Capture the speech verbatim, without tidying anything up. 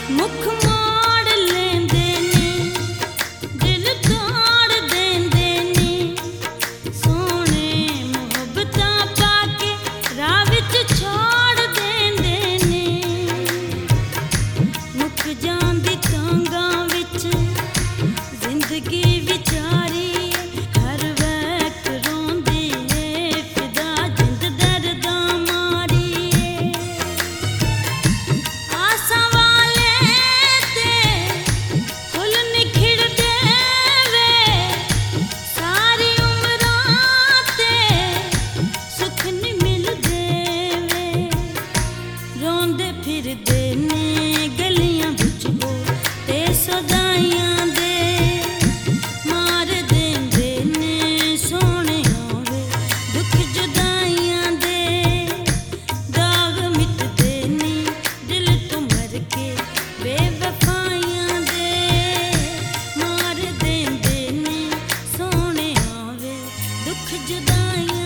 मुख मोड़ लेंदे ने, दिल तोड़ देंदे ने, सोने मुहब्बतां पाके राह विच छोड़ देंदे ने। मुक जांदी तांगां विच जिंदगी विचारी, हर वक्त रोंदी है फिदा जिंद दर्दां मारी। आसां वाले ते फुल निखिड़दे वे, सारी उमरां ते सुख नहीं मिलदे वे। रोंदे फिरदे ने गलियां विच ओ ते सदाइयां दे, मार देंदे ने सोहणिया वे दुख जुदाइयां दे। दाग मिटदे नी दिल तो मर के बेवफाइयां दे, मार देंदे ने सोहणिया वे दुख जुदाइयां